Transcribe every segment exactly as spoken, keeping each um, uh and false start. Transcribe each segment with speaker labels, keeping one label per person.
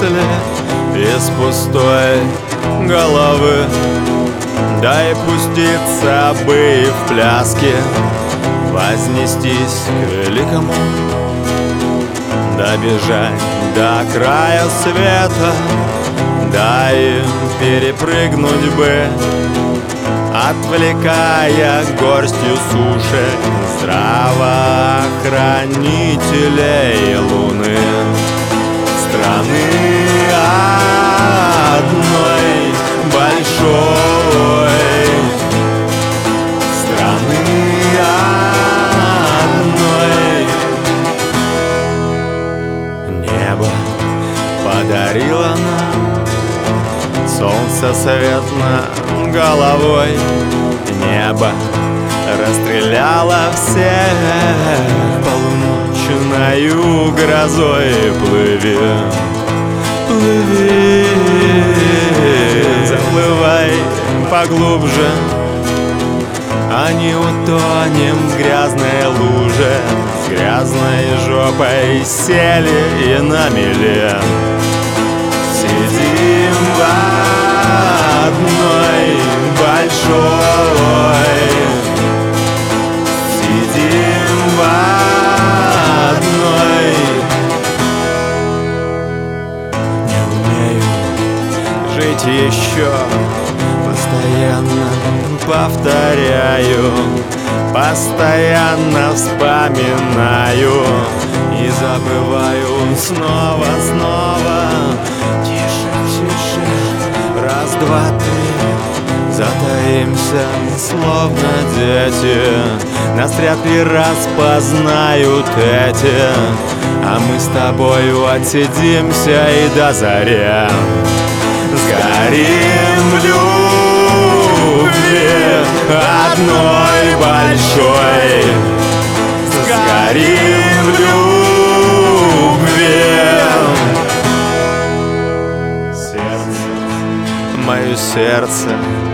Speaker 1: мысли из пустой головы. Дай пуститься бы в пляске, вознестись к великому, добежать до края света, дай перепрыгнуть бы, отвлекая горстью суши здравоохранителей луны. Страны одной большой, страны одной. Небо подарило нам солнце свет над головой, небо расстреляло всех полуночною грозой. Плыви, плыви, заплывай поглубже, а не утонем в грязной луже. С грязной жопой сели и на мели сидим в одной большой, сидим в одной. Не умею жить еще, постоянно повторяю, постоянно вспоминаю и забываю снова, снова. Тише, тише, раз, два, три, затаимся, словно дети. Нас вряд ли распознают эти, а мы с тобою отсидимся и до заря сгорим в любви одной большой, сгорим в любви. Сердце, мое сердце,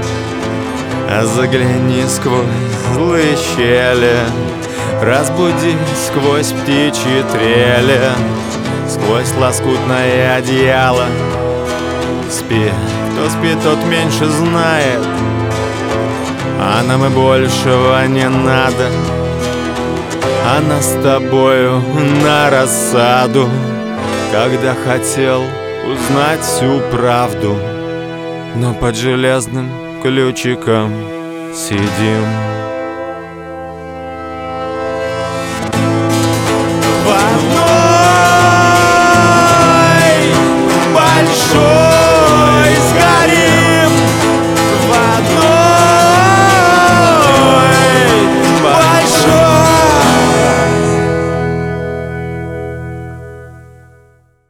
Speaker 1: загляни сквозь злые щели, разбуди сквозь птичьи трели, сквозь лоскутное одеяло. Спи, кто спит, тот меньше знает, а нам и большего не надо. А нас с тобою на рассаду, когда хотел узнать всю правду, но под железным ключиком сидим.